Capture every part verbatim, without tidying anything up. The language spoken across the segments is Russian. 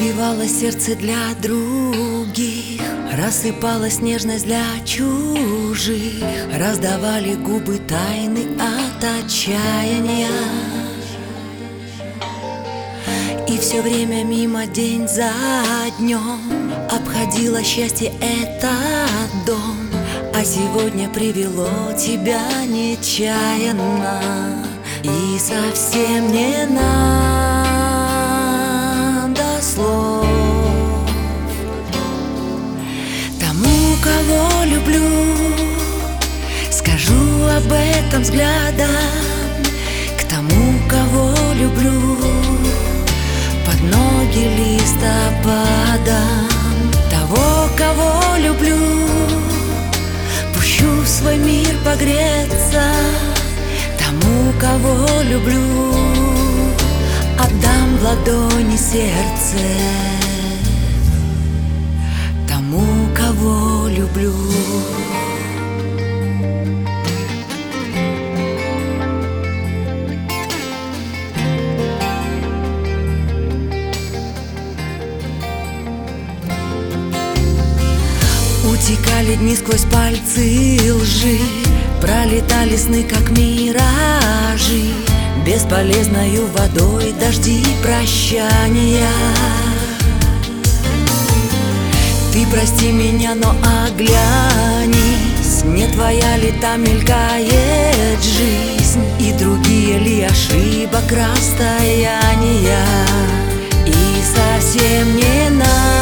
Разбивалось сердце для других, рассыпалась нежность для чужих, раздавали губы тайны от отчаяния. И все время мимо день за днем обходило счастье этот дом, а сегодня привело тебя нечаянно. И совсем не надо слов тому, кого люблю. Скажу об этом взглядом к тому, кого люблю. Под ноги листопадом того, кого люблю, пущу в свой мир погреться. Тому, кого люблю, отдам в ладони сердце. Тому, кого люблю. Утекали дни сквозь пальцы лжи, пролетали сны, как миражи, бесполезною водой дожди прощания. Ты прости меня, но оглянись, не твоя ли та мелькает жизнь, и другие ли ошибок расстояния. И совсем не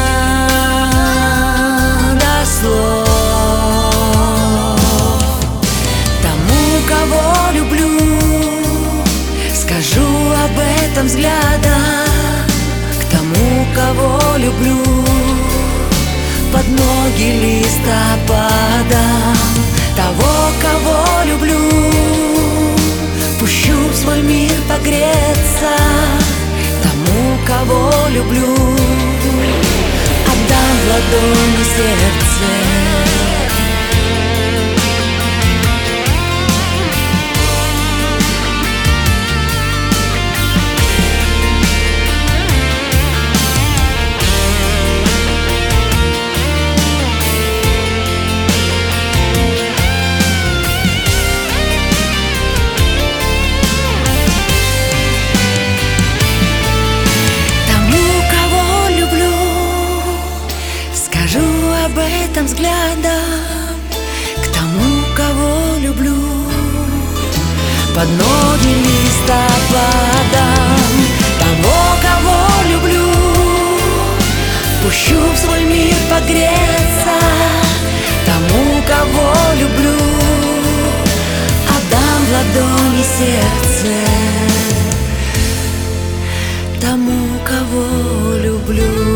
надо слов кого люблю. Скажу об этом взглядом к тому, кого люблю. Под ноги листопадом того, кого люблю, пущу в свой мир погреться. Тому, кого люблю, отдам в ладони сердце. Об этом взглядом к тому, кого люблю. Под ноги листопадом того, кого люблю, пущу в свой мир погреться. Тому, кого люблю, отдам в ладони сердце. Тому, кого люблю.